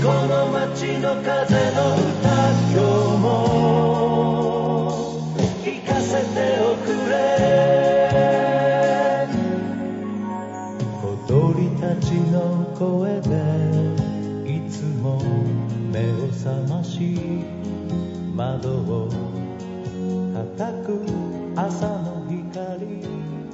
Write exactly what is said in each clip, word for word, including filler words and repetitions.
この街の風の歌、今日も聞かせておくれ。小鳥たちの声でいつも目を覚まし、窓を叩く朝の光。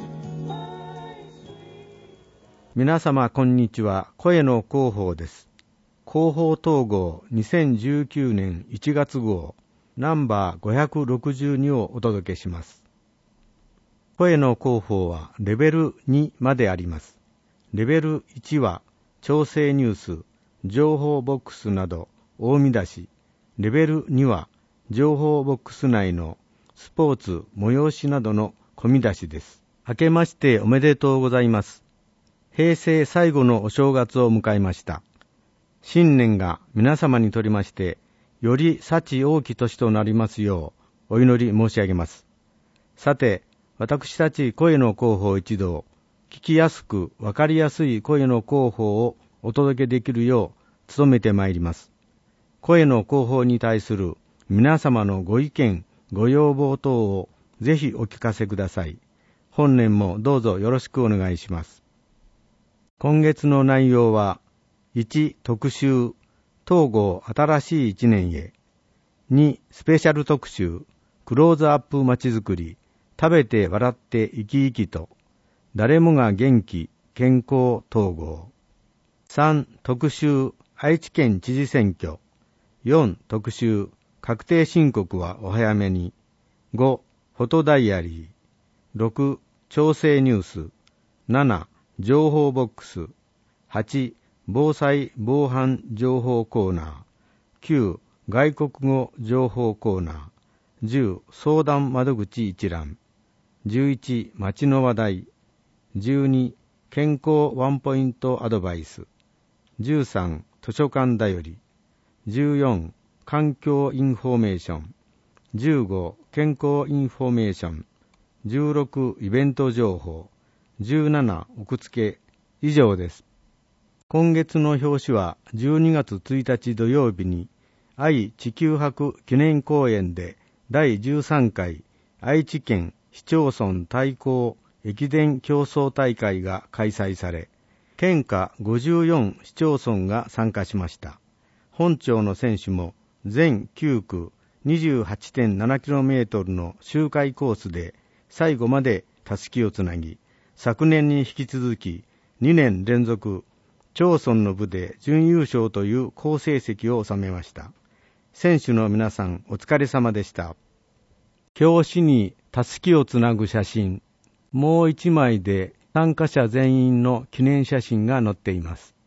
皆様こんにちは。声の広報です。広報統合にせんじゅうきゅうねんいちがつ号ナンバーごひゃくろくじゅうにをお届けします。声の広報はレベルにまであります。レベルいちは調整ニュース、情報ボックスなど大見出し。レベルには情報ボックス内のスポーツ、催しなどの込み出しです。明けましておめでとうございます。平成最後のお正月を迎えました。新年が皆様にとりまして、より幸多き年となりますようお祈り申し上げます。さて、私たち声の広報一同、聞きやすくわかりやすい声の広報をお届けできるよう努めてまいります。声の広報に対する皆様のご意見、ご要望等をぜひお聞かせください。本年もどうぞよろしくお願いします。今月の内容は、いち特集、統合新しい一年へ。にスペシャル特集、クローズアップまちづくり、食べて笑って生き生きと、誰もが元気、健康統合。さん特集、愛知県知事選挙。よん特集、確定申告はお早めに。ごフォトダイアリー。ろく調整ニュース。なな情報ボックス。はち防災防犯情報コーナー。きゅう外国語情報コーナー。じゅう相談窓口一覧。じゅういち街の話題。じゅうに健康ワンポイントアドバイス。じゅうさん図書館だより。じゅうよん環境インフォメーション。じゅうご健康インフォメーション。じゅうろくイベント情報。じゅうなな奥付け。以上です。今月の表紙はじゅうにがつついたち土曜日に愛・地球博記念公園でだいじゅうさんかい愛知県市町村対抗駅伝競争大会が開催され、県下ごじゅうよん市町村が参加しました。本町の選手も全きゅうく にじゅうはちてんななキロメートル の周回コースで最後までたすきをつなぎ、昨年に引き続きにねん連続町村の部で準優勝という好成績を収めました。選手の皆さんお疲れ様でした。表紙にたすきをつなぐ写真、もう一枚で参加者全員の記念写真が載っています。